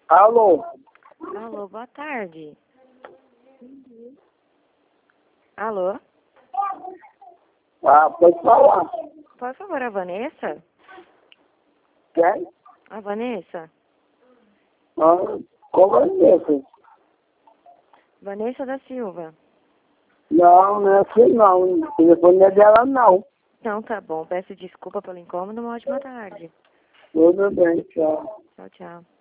Alô? Alô, boa tarde. Alô? Ah, pode falar. Por favor, a Vanessa? Quem? A Vanessa? Ah, qual é esse? Vanessa da Silva. Não, não é assim não. O telefone não é dela não. Então tá bom, peço desculpa pelo incômodo, uma ótima tarde. Tudo bem, tchau. Tchau, tchau.